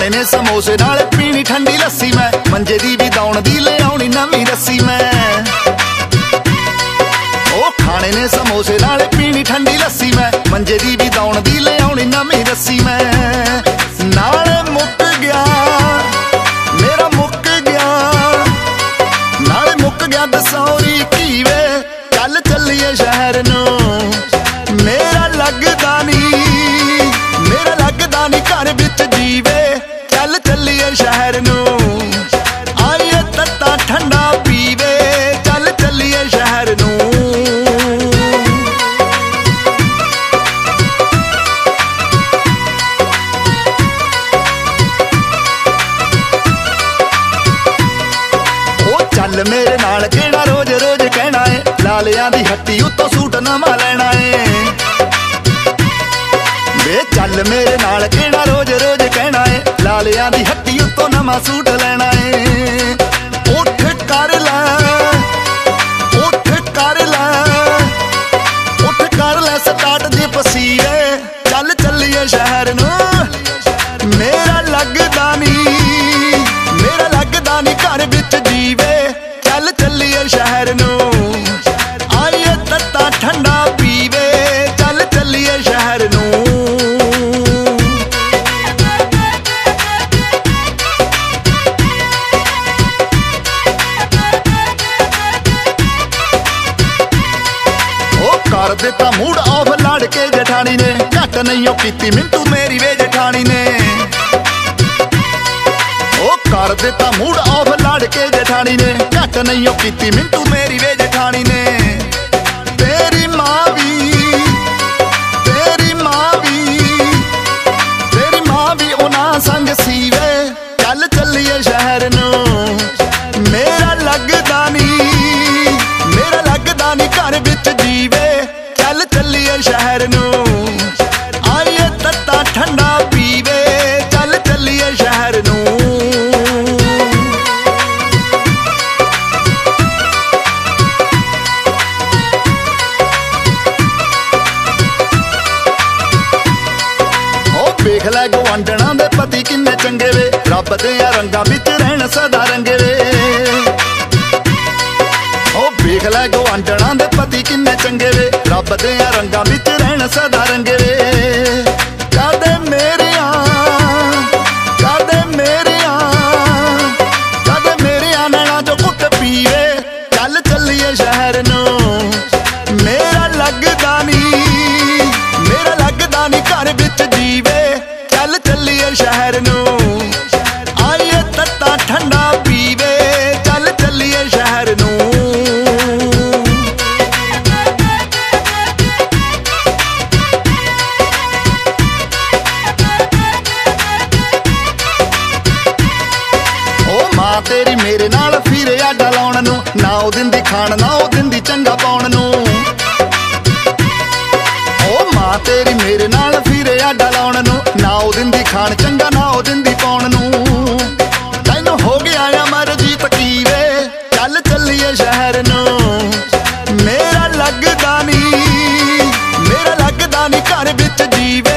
खाने ने समोसे नाल पीनी ठंडी लस्सी मैं मंजे दी भी दौड़ दी ले आउणी नवीं रस्सी मैं ओ खाने ने समोसे नाल पीनी ठंडी लस्सी मैं मंजे दी भी दौड़ दी ले आउणी नवीं रस्सी मैं नाल मुक गया मेरा मुक गया नाल मुक गया दसौरी की वे चल चलिए शहर नूं मेरा लगदा नी घर विच जीवे चल चलिए शहर नूं आइए तत्ता ठंडा पीवे चल चलिए शहर नूं ओ चल मेरे नाल केड़ा रोज रोज कहना है लालियां दी हट्टी उत्तों सूट नवां लैणा है चल मेरे नाल केड़ा रोज रोज कहना है लालियां दी हट्टी उत्तों नवां सूट लैणा है उठ कर लै स्टार्ट जे पसीवे चल चलिए शहर नूं मेरा लगदा नी घर विच जीवे चल चलिए शहर नूं आइए तत्ता ठंडा पीवे चल चलिए शहर नूं कर दिता मूड ऑफ लड़ के जठानी ने घट नहीं कीती मिंटू मेरी वे जठानी ने ओ कर दिता मूड ऑफ लड़ के जठानी ने घट नहीं कीती मिंटू मेरी वे जठानी ने तेरी माँ भी उना संग सीवे चल चलिए शहर नूं मेरा लगदा नी घर विच जीवे चल चलिए शहर नूं आइए तत्ता ठंडा पीवे चल चलिए शहर नूं ओ वेख लै गुआंढणा दे पति किन्ने चंगे वे रब दे रंगां विच रहण सदा रंगे वे वेख लै गुआंढणा दे पति किन्ने चंगे वे रब दे रंगां विच रहण सदा रंगे वे कदे मेरियां नैणां चों घुट पीवे चल चलिए शहर नूं मेरा लगदा नी घर विच जीवे चल चलिए शहर नूं आइए तत्ता ठंडा पीवे चल चलिए शहर नूं मां तेरी मेरे नाल फिरे आडा लाउण नूं ना ओ दिंदी खाण ना ओ दिंदी चंगा पाउण नूं ओ मां तेरी मेरे नाल फिरे आडा लाउण नूं ना ओ दिंदी खाण चंगा ना ओ दिंदी पाउण नूं तैनूं हो गया अमरजीत कीवे चल चलिए शहर नूं मेरा लगदा नी घर विच जीवे